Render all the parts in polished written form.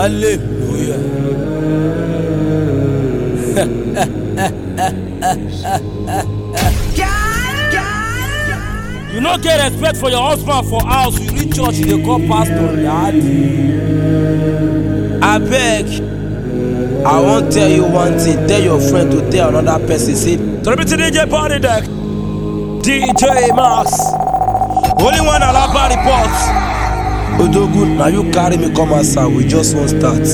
Hallelujah. You no get respect for your husband for house. You reach church, you dey call pastor dad. I beg. I won't tell you one thing. Tell your friend to tell another person. Say, Celebrity DJ Party Deck, DJ Max, only one Alaba reports. Odogu, now you carry me come outside. We just won't start.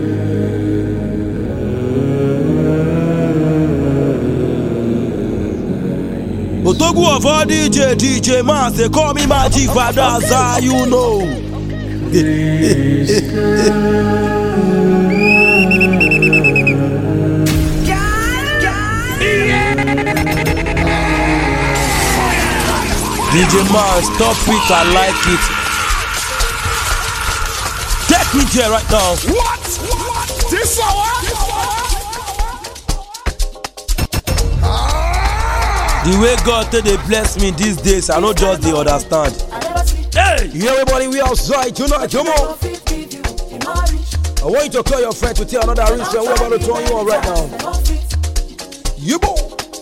Odogu of all DJ Max, they call me Magic Vadaza, you know. DJ Man, stop it, I like it. Take me there right now. What? This hour? The way God take they bless me these days, I don't just they understand. Hey! You everybody, we outside tonight, come on. I want you to call your friend to tell another rich friend. We're about to turn you on right now. Yebo!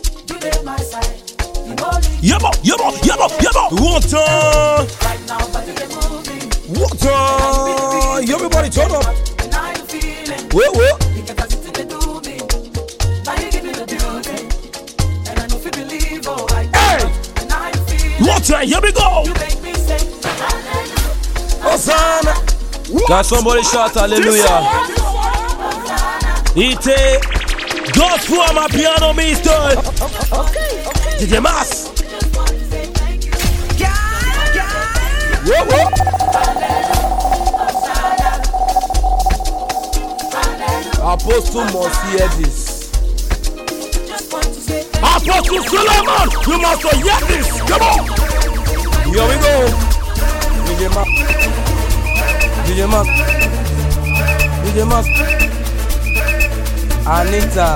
Yebo! One time! One time! Everybody turn up! Wait. Hey! One time, here we go! Hosanna! Got somebody shout hallelujah! Ite! Gospel on my piano, mister! DJ Mas! Whoa. Apostle must hear this. Apostle Solomon, you must hear this. Come on. Here we go. DJ Mas. Anita.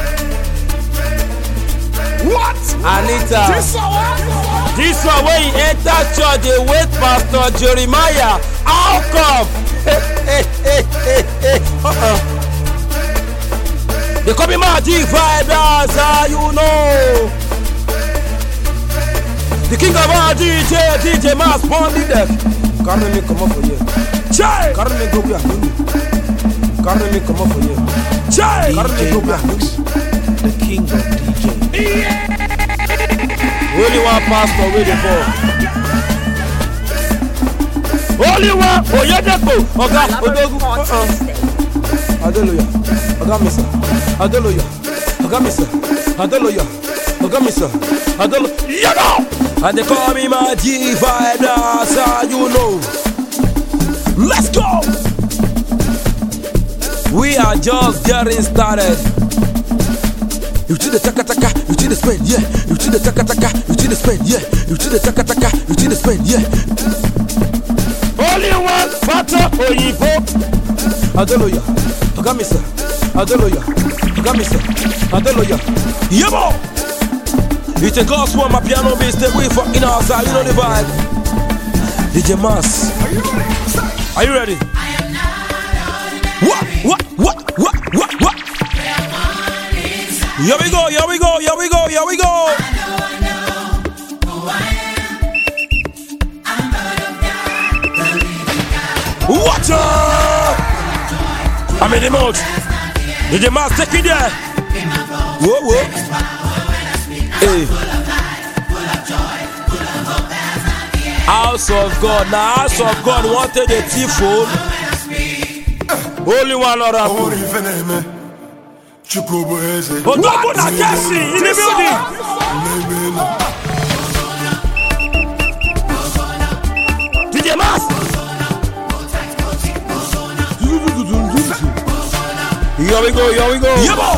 What? Anita. This one when he enter church, they wait Pastor Jeremiah. How come? They call me Magic Vibes, you know. The king of our DJ Mas Bondi Deck. Carry me come up for you. Chai! Carry me go here. Carry me come up for you. Chai! Carry me go here. The king of DJ. Yeah! Only one pastor with the ball. Only one. Oh, yeah, that's go. Okay, Odogu. Hallelujah. Hallelujah. Hallelujah. And they call me Magic Vibes, you know. Let's go. We are just getting started. You see the taka, you see the spin, yeah. You see the taka, you see the spin, yeah. You see the taka, you see the spin, yeah. Only one Fata Oyibo. Hallelujah. Hallelujah. Yebo! It's a gospel on my piano bass, stay away from in outside, you know the vibe. DJ Mas. Are you ready? What? Here we go. Watch out! I'm in the mode. DJ Mas, take it there. Whoa. Hey. House of God. Now House of God wanted a thief phone. Only one other phone. Odogu na Jesse in the building. DJ Mas. Here we go. Yebo.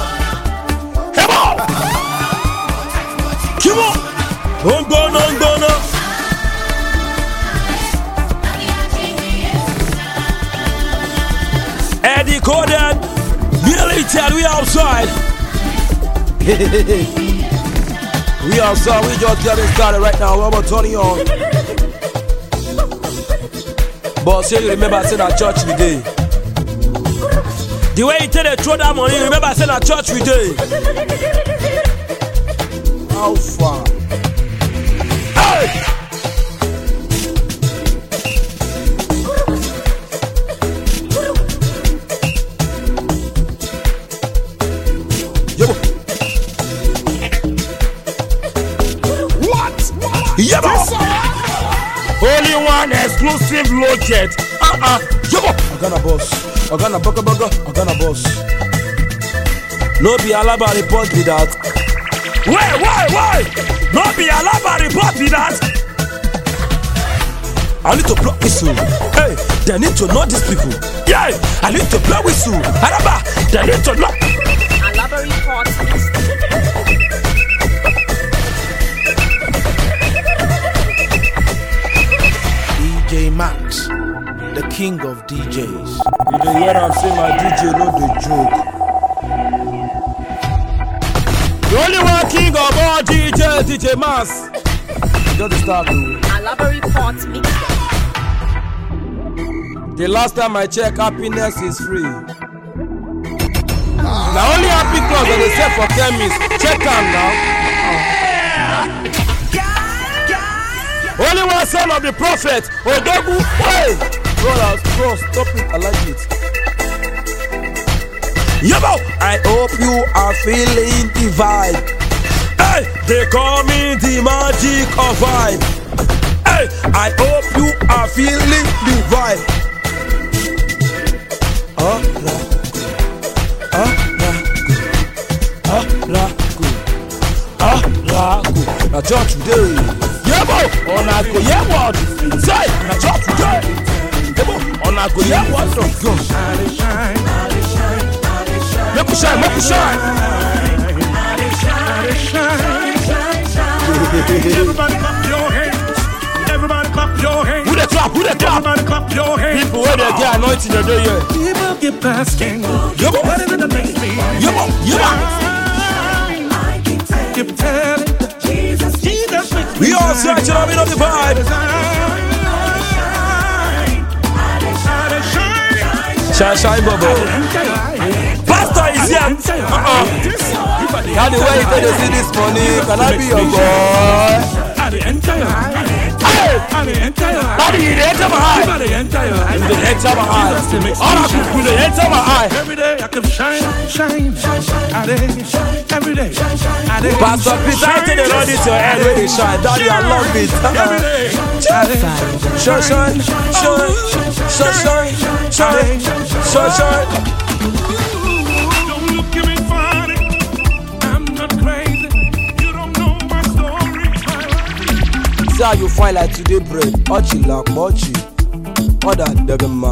Come on. I'm gonna. Eddie Corden. Military, we outside. We outside, we just getting started right now. We're about to turn you on. But say you remember I said at church today. The way you take the throw that money, remember I said at church we did. How far? Hey! Yeah, only one exclusive loaded. Ogana boss, Ogana bugger, Ogana boss. No be Alaba report with that. Why? No be Alaba report with that. I need to block whistle. Hey, they need to know these people. Yeah, I need to block whistle. Alaba, they need to know. Alaba report. DJ Max, the king of DJs. You don't hear I'm saying my DJ, no the joke. The only one king of all DJs, DJ Max. Just start to. Alaba report mix. The last time I check, happiness is free. The only happy clubs that they sell for chemists. Check them now. Only one son of the prophet, Odogu. Hey! Brothers, bro, stop it, I like it. Yabo! I hope you are feeling the vibe. Hey! They call me the magic of vibe. Hey! I hope you are feeling the vibe. Na church today. Yebo, on a go hear word. Say, na church today. Yebo, on a go hear word from God. Make we shine. Everybody clap your hands. Everybody clap your hands. Who they clap? Everybody clap your hands. People where they get anointing the day here. People get basking. Yebo, Better than the next me. yebo. Keep telling Jesus. We all searching on the vibe. Shine, bubble. Pastor is here. Can you wait till you see this money? Can I be your boy? Daddy, you enter my eye. You enter my eye. All I could do, they enter my eye. Every day I can shine. Every day. Pastor Peter, I tell you, Lord, it's your head where they shine. Daddy, I love it. Shine. Don't look at me funny. I'm not crazy. You don't know my story. See how you find like today bread. Ochi like mochi. Other dagama.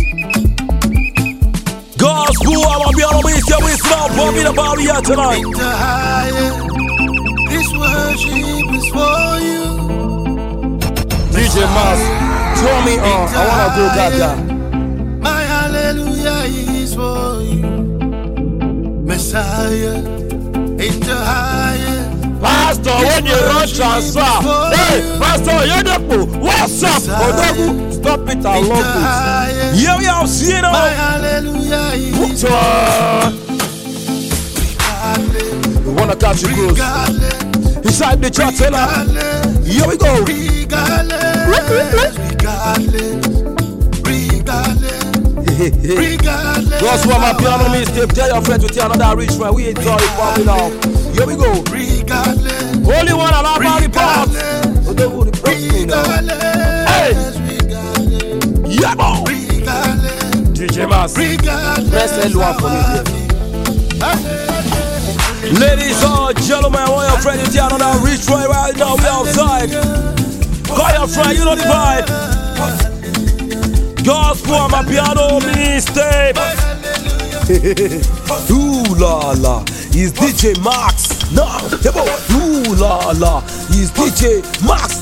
Gospel, I'm gonna be on the way. We smell Bobby the barrier tonight. The higher, this worship is for you. DJ Mas, tell me I wanna go gaga. My hallelujah is for you. Messiah, in the higher. Pastor, when you run transfer, hey, Pastor, you're the what's up? Odogu, stop it, I love it. Yeah, we have seen it. My hallelujah is What's up? We wanna catch you close. Inside the church, here we go. Just one my piano mistake. Tell your friend to tell another rich man. We ain't sorry for me now. Here we go. Only one Alaba report. Odogu report me now. Hey, yeah, boy. DJ Mas, press L1 for me. Ladies and gentlemen, I want your friend to tell another rich boy right now. We outside. Call your friend, you know the vibe. Gospel, I'm a piano mistake. Ooh la la, he's DJ Max. No, ooh la la, he's DJ Max.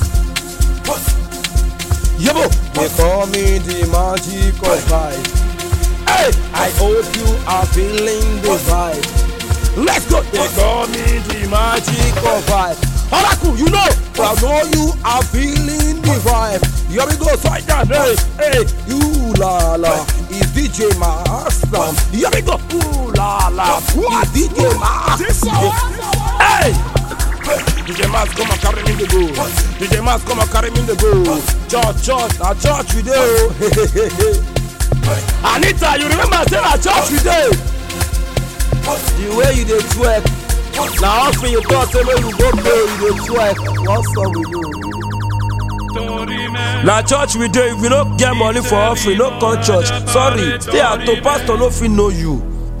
Yebo, they call me the magic of vibe. Hey, I hope you are feeling the vibe. Let's go. They call me the magic of vibe. Oracle, you know, I know you are feeling the vibe. Here we go, right now, hey, you la la. It's DJ DJ Master. Here we go. Ooh la la. What? DJ Master. Hey. DJ Master come and carry me the go. DJ Master come and carry me the go. Church, a church we do. Anita, you remember I said a church we do. The way you dey twerk. Now often you thought say when you go play you dey twerk. What's up with you? Now church we do. If you don't get money for offering, no come church. Sorry, stay at home. Pastor no fit know you.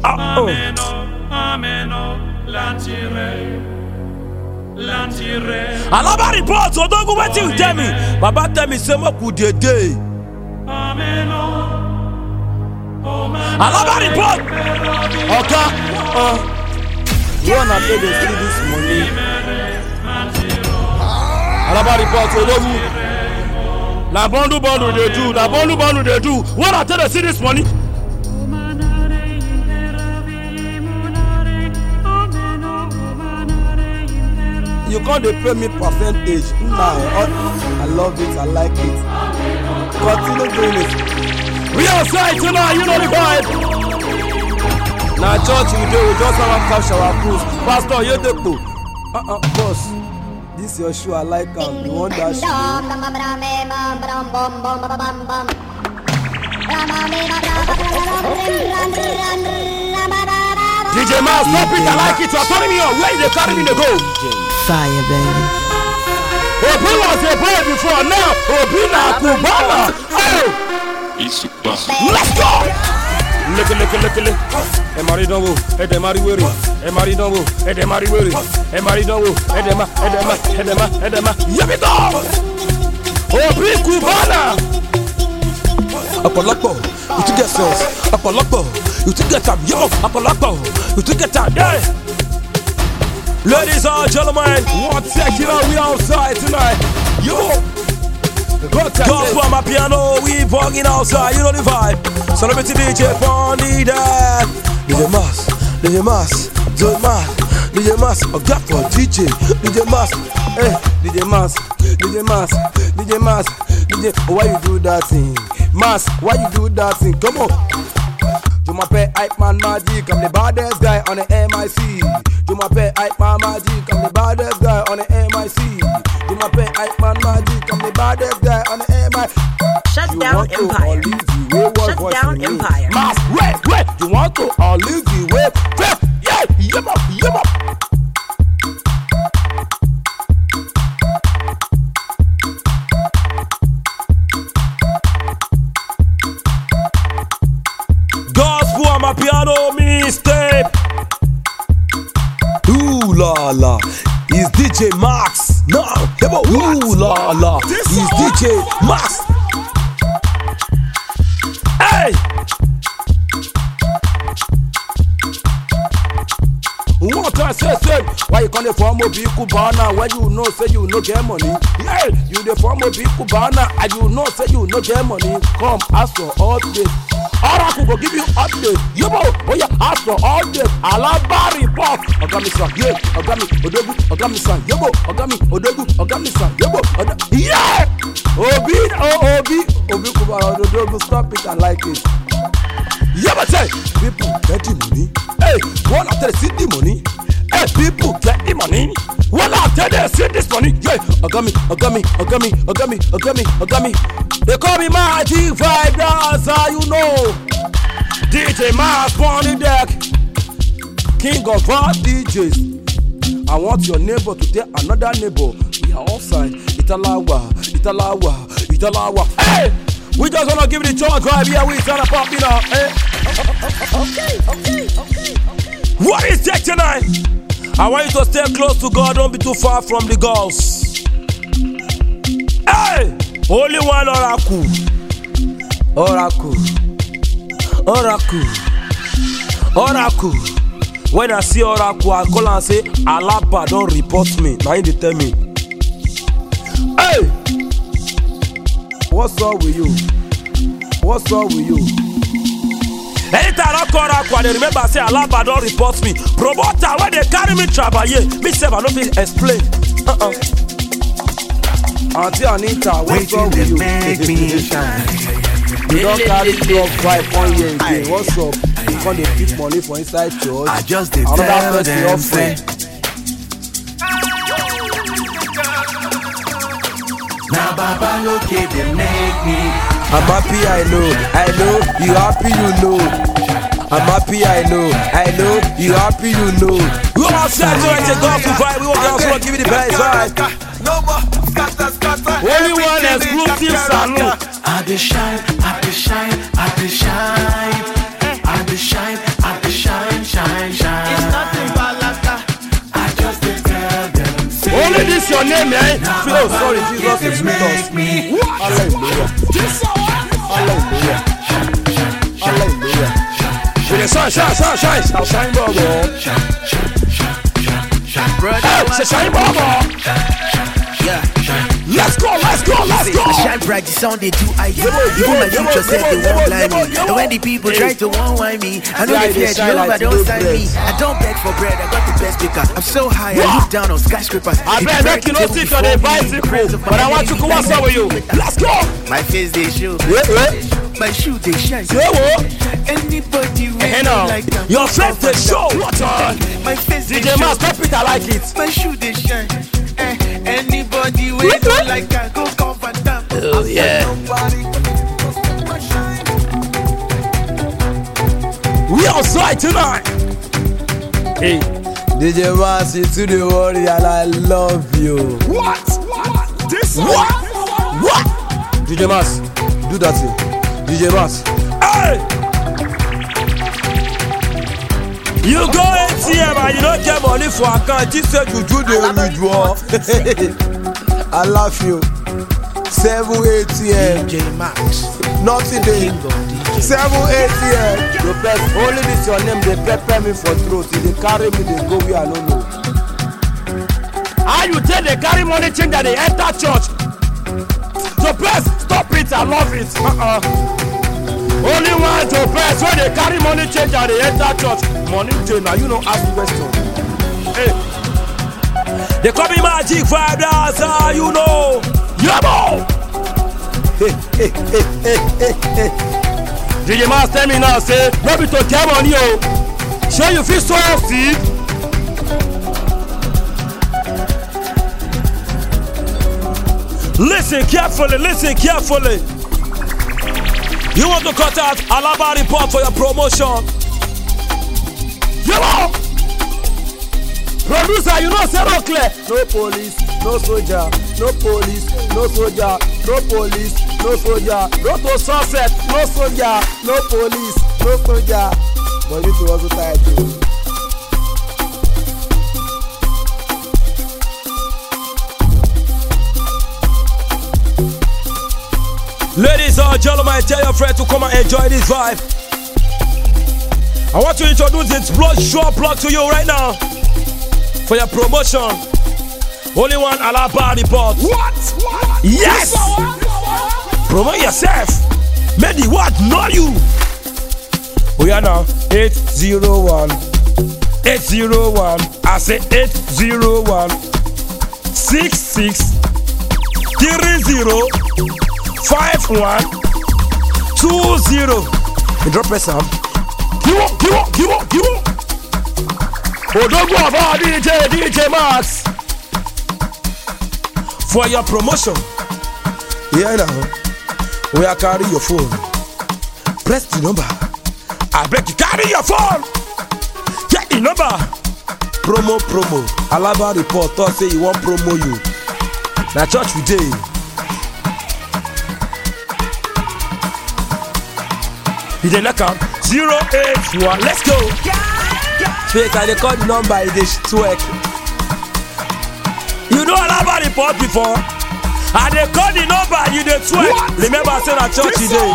Alaba report. So don't go wetin you tell me. Baba tell me say make we dey dey. Alaba report. Okay. You wanna pay the fee this money? Alaba report. So don't go. Na bundle they do. Na bundle they do. What I tell you see this money? You can't pay me percentage. Nah, I love it. I like it. Continue doing it. We outside tonight. You know the vibe. Now church we do. We just have cash our cruise. Pastor, you the boss. This your shoe, I like you want that shoe? DJ Miles, stop it, I like it. You're turning me on. Where they carry me to go? Fire, baby. Obi was a boy before, now Obi na Cubana. Oh! Let's go! Look. Emari don't wo, Edemari weary. Emari don't wo, Edemari weary. Emari don't wo, Edema. Here we go! Obi Cubana. Apollopo, you to get sauce. Apollopo, you to get up. Yo, Apollopo, you to get up. Yeah. Ladies and gentlemen, one second, we outside tonight. Yo. Gospel my piano, we bugging outside, you know the vibe. Celebrity DJ Pondy there. DJ Mas, a gap for DJ Mas, DJ Mas, why you do that thing? Mas, why you do that thing? Come on. Jumape hype man magic, I'm the baddest guy on the MIC. Jumape hype man magic, I'm the baddest guy on the MIC. Jumape hype man magic, I'm the baddest guy on the MIC. Shut down Empire. Shut down Empire. Mas, wait, you want to or leave the way? Yeah, yep. Gospel on my piano mistake. Ooh la la, it's DJ Max. No, ooh la la, it's DJ Max. Hey, what I say? Why you call the form of big Cubana? Why you know say you no get money? Hey, you the form of big Cubana, and you know say you no get money. Come ask for all this. Oracle will give you update. You know, when you ask for all this, Alaba report. Ogami san, yeah. Ogami, Odegu, Ogami san, yebo. Ogami, Odegu, Ogami san, yebo. Yeah. Obi Cubana, Odegu, stop it. I like it. Yeah, but say, people get the money. Hey, one after they see the money. Hey, people get the money. One after they see this money. Yeah, Ogami. They call me Magic Vibe Dancer, you know. DJ Miles on the deck. King of all DJs. I want your neighbor to tell another neighbor. We are offside. Italawa. Hey! We just wanna give it a chance right here. We start popping up. Hey. Okay. What is that tonight? I want you to stay close to God. Don't be too far from the girls. Hey! Only one oracle. When I see oracle, I call and say, Alaba don't report me. Now you tell me. Hey! What's up with you? Anytime I call oracle, they remember say Alaba don't report me. Promoter, when they carry me travailler, me say I don't feel explain. Auntie Anita, what's up with you? Make me shine. You don't carry club vibe on here again. What's up? You can't dey pick money for inside church. I just did another tell person them offering. Now Baba look at them make me. I'm happy, I know. You happy, you know. I'm happy, I know. You happy, you know. We all outside to write a gospel vibe. We all also give you the best vibe. No more scatter. Only one exclusive salute. I be shine. It's nothing but laughter. I just did tell them. Say Only this your name, man. Feel sorry, Jesus is with us. Hallelujah. With the sun, shine, Bobo. Hey, shine, Bobo. Yeah. Let's go. Shine bright, the sound they do I do. Even my future said they won't lie me. And when the people try to one me, I know they fear Jehovah don't sign me. I don't beg for bread, I got the best speaker. I'm so high, I look down on skyscrapers. I bet make you not sit on a bicycle, but I want to go outside with you. Let's go. My face they show, my shoe they shine. Anybody will like that. Your face they show. What my face they DJ show. Man, stop it, I like it. My shoe they shine. Anybody will like that. Go cover them. Oh yeah. We outside tonight. Hey, DJ Man, see to the world, and I love you. What? DJ Mas, do that thing. DJ Mas. Hey! You go ATM and you don't get money for account. You said you do the withdrawal. I love you. 7 ATM. DJ Max, Nothing they. King of DJ. 7 ATM. The best. Only this your name. They prepare me for throat. If they carry me, they go where I don't know. How you tell they carry money change that they enter church? The best. Stop it. I love it. Only one to best when they carry money change and they enter church. Money change. Now you know ask the question. Hey. They call me Magic Vibe Dancer, you know. Yabo! DJ Mas tell me now, say, no be to get money, oh. Sure you feel so sick? Listen carefully. You want to cut out Alaba report for your promotion? Yabo! Producer, you know say no clear. No police, no soldier, no police, no soldier, no police, no soldier, no to sunset, no soldier, no police, no soldier. But you two also tired too. Ladies and gentlemen, tell your friend to come and enjoy this vibe. I want to introduce this blood short plug to you right now. For your promotion, only one Alaba report. What? Yes! Promote yourself. Make the world know you. We are now 801. I say 801 66 30 51 20. You drop a sound. Give up. Oh, don't go about DJ Max for your promotion. Yeah, now we are carrying your phone. Press the number. I beg you, carry your phone. Get the number. Promo. Alaba report. Thought say you want promo you. Now church we day. You dey knock am 081. Let's go. Fake, I dey call the number, it dey twerk. You know Alaba report before? I dey call the number, you dey twerk. Remember I said at church today.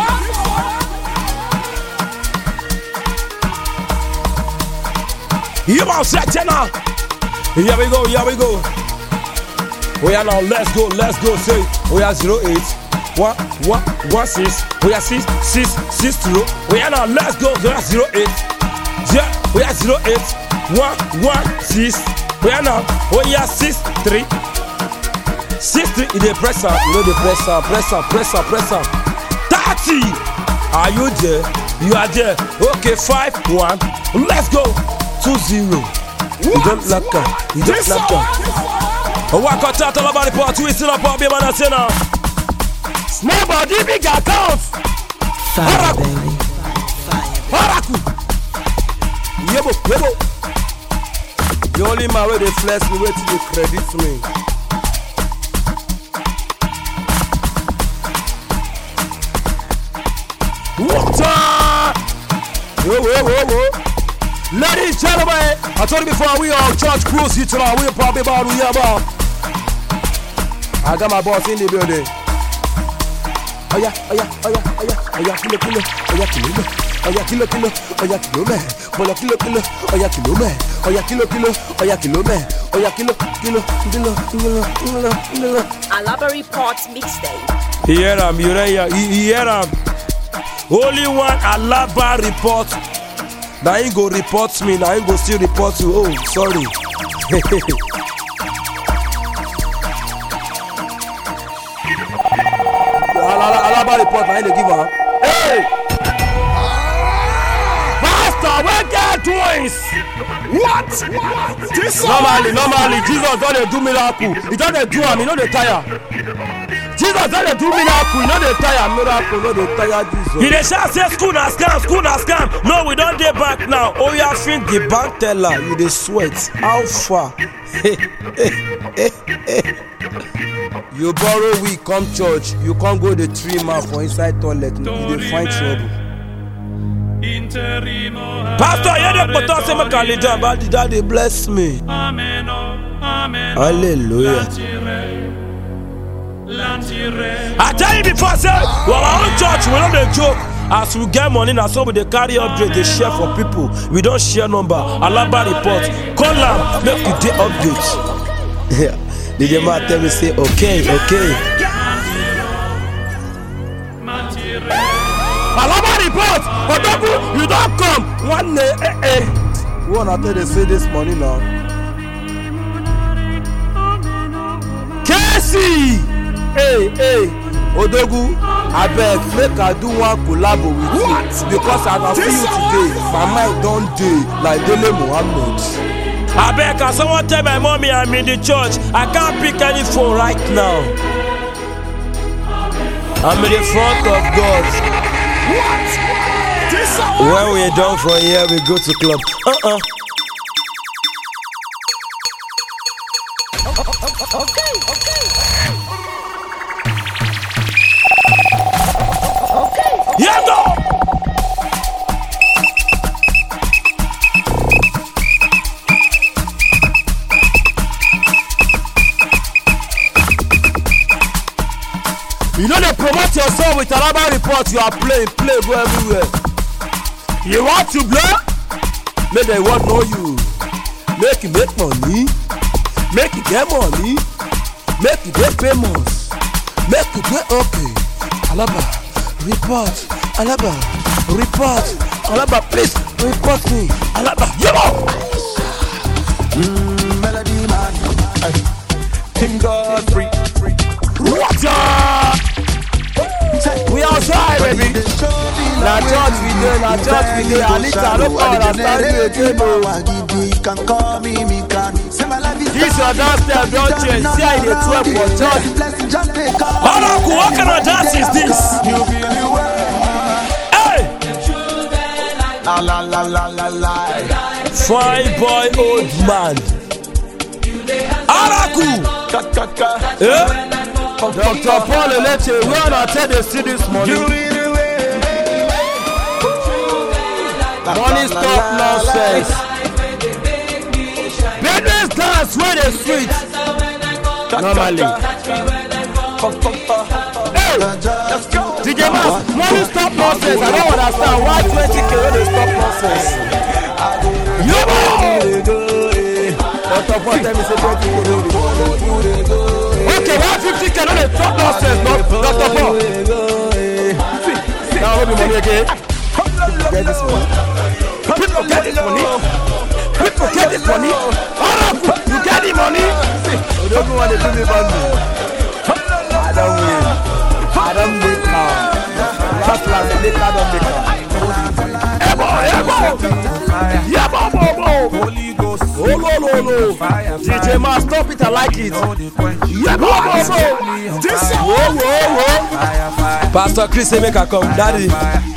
You must set now. Here we go. We are now, let's go. Say, we are 08 1 6. We are 6 0. We are now, let's go. We are 08. Yeah, we are 08 1 6. We are now, we are 6 3. 6 3. In the press up, you know the press up. 30. Are you there? You are there. Okay, 5-1. Let's go. 2-0. You don't like that. You don't like that. Oh, I got that all about the part. We still up on man. I say now. Small body, big account. Fire, baby. Haraku. Yebo, yebo. The only man where they flex me, where they credit me. Water! Whoa. Ladies and gentlemen, I told you before we are church cruise here tonight. We're probably about to hear about. I got my boss in the building. Oh yeah, kilo, man. Oh yeah, kilo, man. Alaba Report mixtape. Hear him. Only one Alaba report. Now he go report me. Now he go still report you. Oh, sorry. Alaba report. Now he dey give her. Hey, Pastor, where get twins? What? Normally, Jesus don't dey do miracle. He don't dey do am. He no dey tire. Jesus don't dey do miracle. He no dey tire. Miracle no dey tire Jesus. He dey shout say school na scam. No, we don't dey back now. Oh, you think the bank teller? You dey sweat. How far? You borrow week come church. You can't go the 3 man for inside toilet. You dey find trouble. Pastor, you dey put us in my calendar, but the daddy bless me. Amen. Hallelujah. I tell you before, say, well, our own church, we don't dey joke. As we get money, now so we dey carry update, they share for people. We don't share number. Alaba report. Call them, make you dey update. Yeah. DJ man tell me say, okay. Alaba report. Odogu, you don't come. One day, We wanna tell they say this money now. Casey. Hey, Odogu, I beg, make I do one collab with you. Because I can see you today. My mind don't do like Dele Muhammad. I beg, can someone tell my mommy I'm in the church? I can't pick any phone right now. I'm in the front of God. When we're done from here, we go to club. Okay. Yeah, go! You know they promote yourself with Alaba report. You are play go everywhere. You want to blow? Make the world know you. Make you make money. Make you get money. Make you get famous. Make you get okay. Alaba report. Alaba, please report me. Alaba, Melody man, King Godfrey. What's up? We outside, baby. Na church we dey. Anita, no call understand you again, no. This your dance step don't change. See how they twerk for church. Haraku, what kind of dance is this? Hey! La. Fine boy, old man. Haraku! Yeah? Dr. Paul Eleche, we are not tell they see this money. Money stop nonsense. Business dance where they sweet. Normally. Hey, DJ Mas, money stop nonsense. I don't understand why 20K when they stop nonsense. Dr. Paul tell me say 20K. Okay, 150K when they stop nonsense. No, Dr. Paul. Now hold me money again. Get this money. People get this money. You get the money. You don't want to do me bad. I don't win now. last, later don't make her. Holy Ghost. Oh, DJ Mas, stop it, I like it. Pastor Chris, make her come. Daddy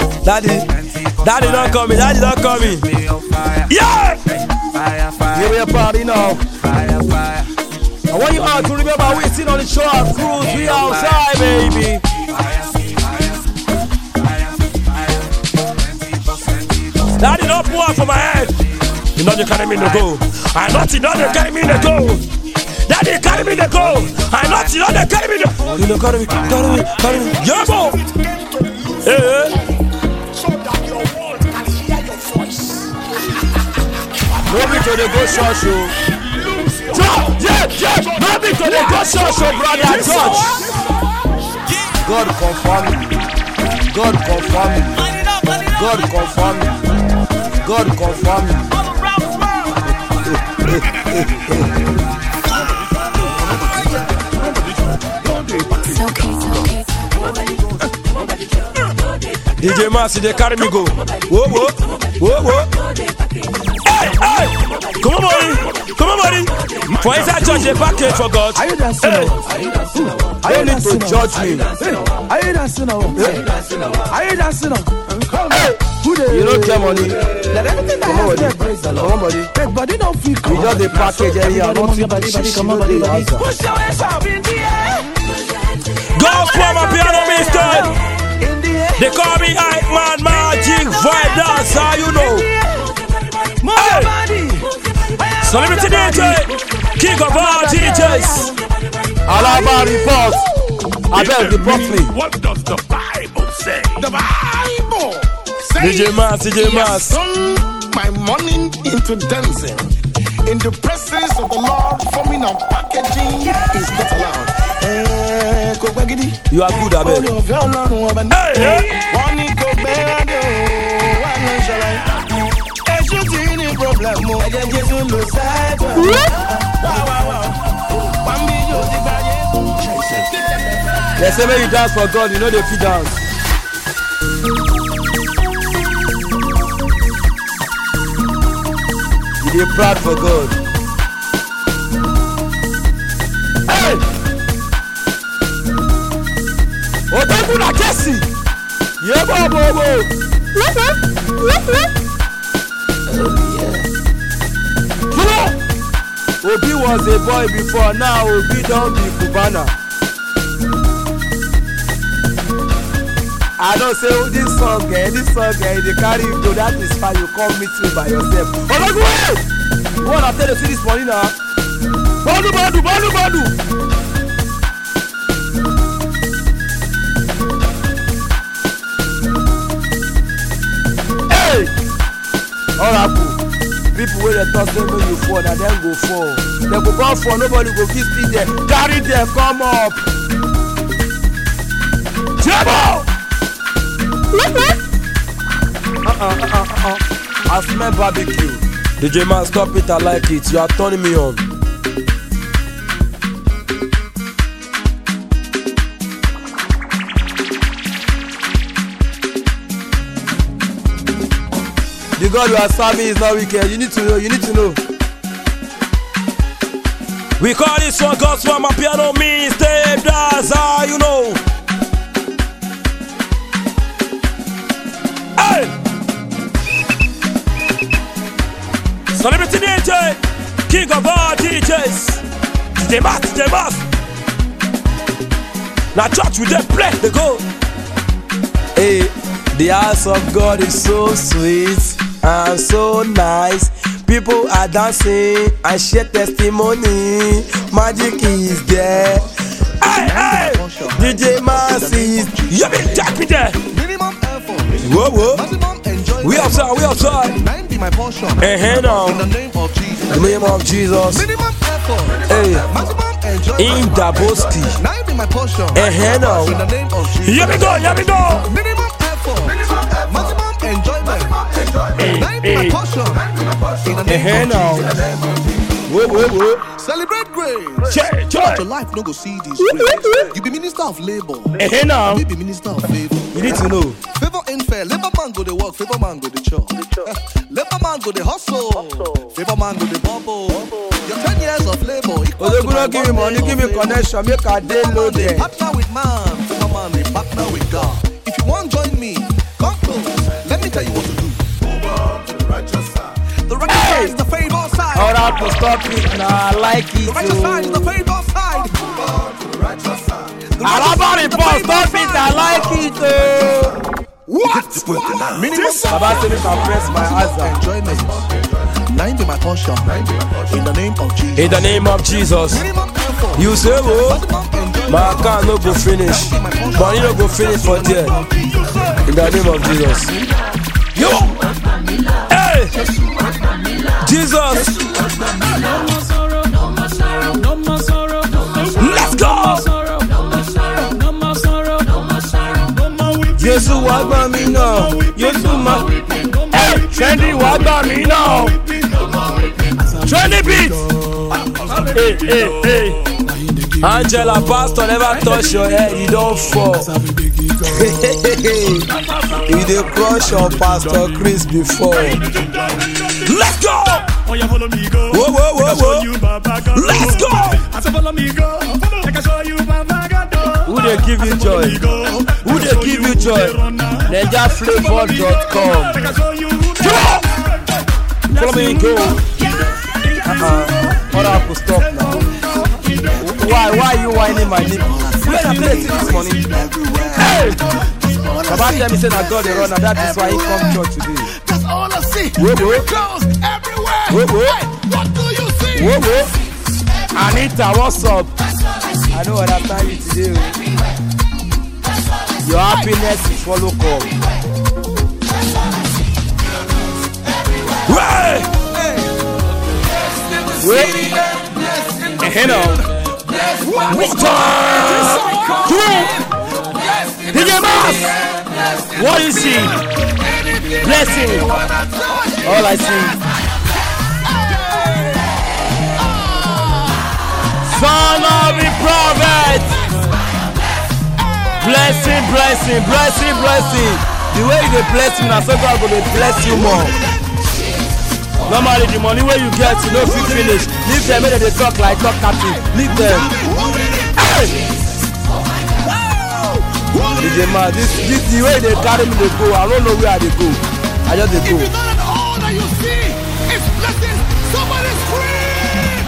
don't come in. Yeah! Give me a party now. I want you all to remember we're sitting on the shore of cruise. We outside, baby. Daddy don't pour out for my head. You know you carry me in the go. I know you know they carry me in the go. Daddy carry me in the go. I know you know they carry me in the go. You know carry me. Yeah, boy. Hey. So that your world can hear your voice. No be to the go short show. Yeah. No be to the go short show, brother. Touch. God confirm me. God confirm me. DJ Mas, they carry me go. Whoa. Hey. Come on, buddy. For inside church, they package for God. Are you dancing now? Are you need to judge me? Are you dancing now? You don't get money. Come on, buddy. But they don't feel You just the package area. Don't see Push your hands up in the air. Go for my piano mister. They call me Hype Man, Magic Vibe Dancer, you know. Hey. Celebrity DJ, king of all DJs. Alaba report. Abel report me. What does the Bible say? The Bible says DJ Mas. Turn my morning into dancing. In the presence of the Lord, forming and packaging is not allowed. You are good, Abel. Hey. They say when you dance for God, you know they feel dance. You dey proud for God. Hey! Otaku na Jesse. Bobo. Obi was a boy before, now Obi don't be Cubana. I don't say this song, they carry you to that is fine, you come meet me by yourself. You wanna tell you see this morning now? Badu. Hey! Oracle. People wey dey talk say make you fall, na dem go fall. Dem go come fall, nobody go fit speak them. Carry them, come up. Jabo! I smell barbecue. DJ Man, stop it, I like it. You are turning me on. The God you are serving is not wicked. You need to know. We call this one God's for my piano mixtape. That's how you know. Hey! Celebrity DJ, king of all DJs. DJ Mas. Now church with them play, they go. Hey, the house of God is so sweet and so nice. People are dancing and share testimony. Magic is there. Hey, DJ Mas is. You been jack me there. Whoa. We outside. My portion. Now. In the name of Jesus. In the name of Jesus. Minimum effort. Hey. Maximum enjoyment. In Daboski. Now be my portion. Now. In the name of Jesus. Here we go. Minimum effort. Maximum enjoyment. Now be my portion. In the name of Jesus. Whoa. Celebrate grace. Check. Your life no go see this grace. You be minister of labor. Now. You be minister of favor. You need to know. Favor ain't fair. Labor man go to work. Favor man go to church. Labor man go to hustle. Favor man go to bubble. Your 10 years of labor. They're gonna give me money, give me connection, make a day load there. Partner with man. Favor man, they partner with God. If you want join me, come close. Let me tell you what to do. Move on to the righteous side. The righteous side is the favor side. All right, to stop it. Nah, I like it. The righteous side is the favor side. Move on to the righteous side. Alabari boss, stop it. I like it. What? Minimum. Baba tell me to press my answer. Enjoyment. 90 my portion. In the name of Jesus. In the name of Jesus. Minimum effort. You say, oh, my account no go finish. Money no go finish for there. In the name of Jesus. Yo! Hey! Jesus! Let's go! Yesu wá gbà mí náà. Yesu ma. Hey! Trendy wá gbà mí náà. Trendy beat! Hey. Angela, pastor never touch your head, you don't fall. You dey crush your pastor Chris before. Let's go! Whoa. Let's go! Who dey give you joy? Who dey give you joy? NigerFlavor.com. Follow me, go. What up, stop now? Why are you whining my nipple? Where I play this morning? Hey! Baba tell me say na God dey run, and that is why he come church today. That's all I see. Whoa. Girls everywhere. Whoa. Hey, what do you see? Whoa. Anita, what's up? I know what I'm telling you today. Your happiness is follow come. Hey! Now. One time. DJ Mas. What do you see? Blessing. All I see. Son of the prophet. Blessing. The way you bless me, now so God will bless you more. Normally the money where you get, you know, if you finish. Leave them when they talk like talk happy. Leave them. Hey! DJ Man, this the way they carry me, they go. I don't know where they go. I just they go. If you know that all that you see is blessings, somebody scream!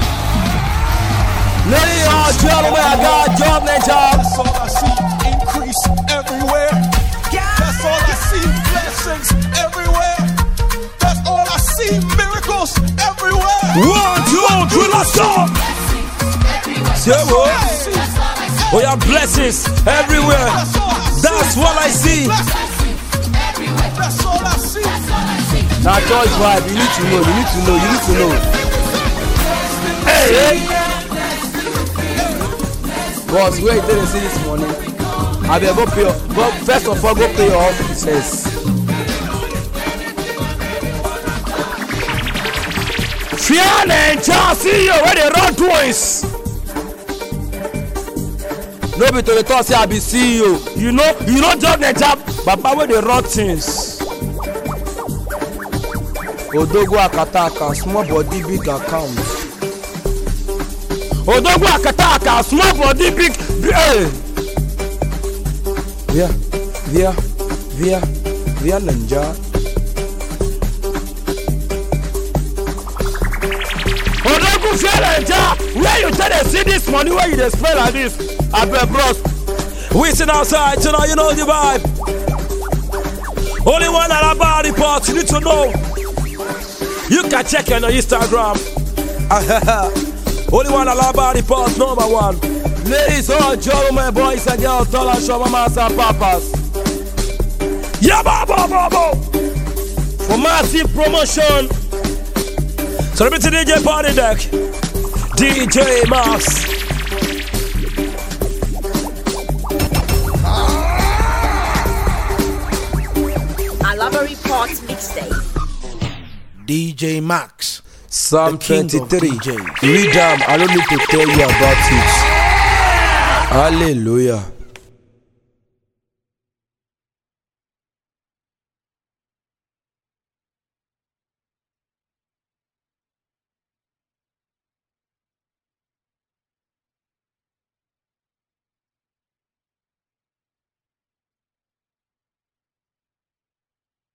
Ladies and gentlemen, I got a job, job. That's all I see, increase everywhere. That's all I see, blessings everywhere. That's all I see, miracles everywhere. 1, 2, 3, let's go! Say what? Oh, yeah, blessings everywhere. That's what I see. That's all I see. Now, George vibe, you need to know. Hey! Boss, wait till you see this morning. I will go pay your, first of all, go pay your offices. Fiona and Charles, see you where they run twins. No be to the talk say I be CEO. You know job the job, but where they run things. Odogo Akataka, small body, big account. Odogo Akataka, small body, big. Via Ninja. Odogo Ninja, where you tell them see this money where you just spend like this? I bet bros. We sit outside, you know the vibe. Only one about the part, you need to know. You can check on Instagram. Only one about the part, #1. Ladies and gentlemen, boys and girls, tall and short, mamas and papas. Yeah, babo. For massive promotion, celebrity DJ Party Deck, DJ Mas. Alabari Pot Mixtape. DJ Max. Psalm the king of 23. DJs. Read them. I don't need to tell you about it. Hallelujah.